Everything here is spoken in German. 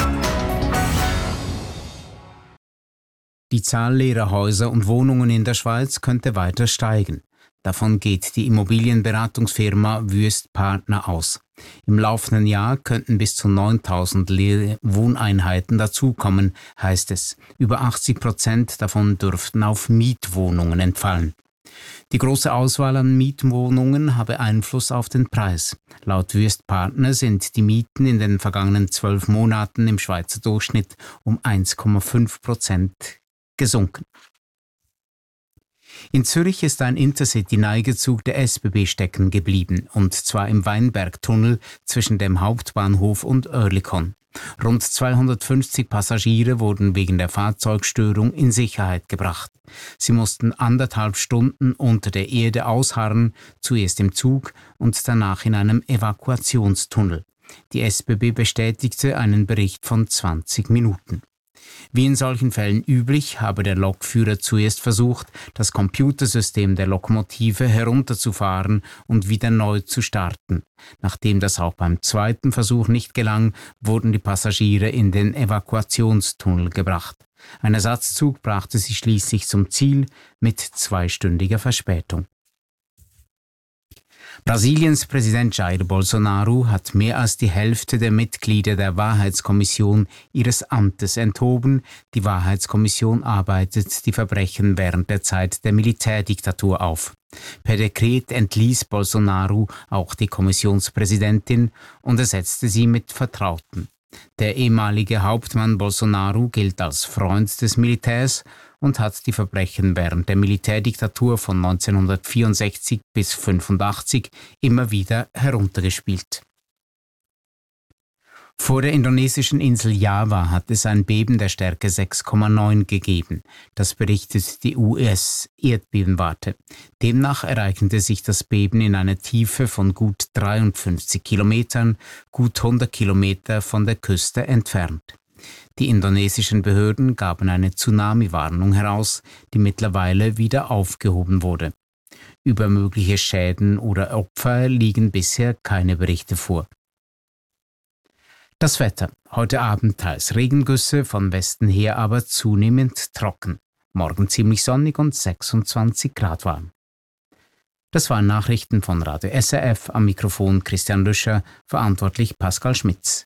Die Zahl leerer Häuser und Wohnungen in der Schweiz könnte weiter steigen. Davon geht die Immobilienberatungsfirma Wüest Partner aus. Im laufenden Jahr könnten bis zu 9.000 leere Wohneinheiten dazukommen, heißt es. Über 80% davon dürften auf Mietwohnungen entfallen. Die große Auswahl an Mietwohnungen habe Einfluss auf den Preis. Laut Wüest Partner sind die Mieten in den vergangenen 12 Monaten im Schweizer Durchschnitt um 1,5% gesunken. In Zürich ist ein Intercity-Neigezug der SBB stecken geblieben, und zwar im Weinbergtunnel zwischen dem Hauptbahnhof und Oerlikon. Rund 250 Passagiere wurden wegen der Fahrzeugstörung in Sicherheit gebracht. Sie mussten 1,5 Stunden unter der Erde ausharren, zuerst im Zug und danach in einem Evakuationstunnel. Die SBB bestätigte einen Bericht von 20 Minuten. Wie in solchen Fällen üblich, habe der Lokführer zuerst versucht, das Computersystem der Lokomotive herunterzufahren und wieder neu zu starten. Nachdem das auch beim zweiten Versuch nicht gelang, wurden die Passagiere in den Evakuationstunnel gebracht. Ein Ersatzzug brachte sie schließlich zum Ziel mit 2-stündiger Verspätung. Brasiliens Präsident Jair Bolsonaro hat mehr als die Hälfte der Mitglieder der Wahrheitskommission ihres Amtes enthoben. Die Wahrheitskommission arbeitet die Verbrechen während der Zeit der Militärdiktatur auf. Per Dekret entließ Bolsonaro auch die Kommissionspräsidentin und ersetzte sie mit Vertrauten. Der ehemalige Hauptmann Bolsonaro gilt als Freund des Militärs und hat die Verbrechen während der Militärdiktatur von 1964 bis 1985 immer wieder heruntergespielt. Vor der indonesischen Insel Java hat es ein Beben der Stärke 6,9 gegeben. Das berichtet die US-Erdbebenwarte. Demnach ereignete sich das Beben in einer Tiefe von gut 53 Kilometern, gut 100 Kilometer von der Küste entfernt. Die indonesischen Behörden gaben eine Tsunami-Warnung heraus, die mittlerweile wieder aufgehoben wurde. Über mögliche Schäden oder Opfer liegen bisher keine Berichte vor. Das Wetter. Heute Abend teils Regengüsse, von Westen her aber zunehmend trocken. Morgen ziemlich sonnig und 26 Grad warm. Das waren Nachrichten von Radio SRF, am Mikrofon Christian Lüscher, verantwortlich Pascal Schmitz.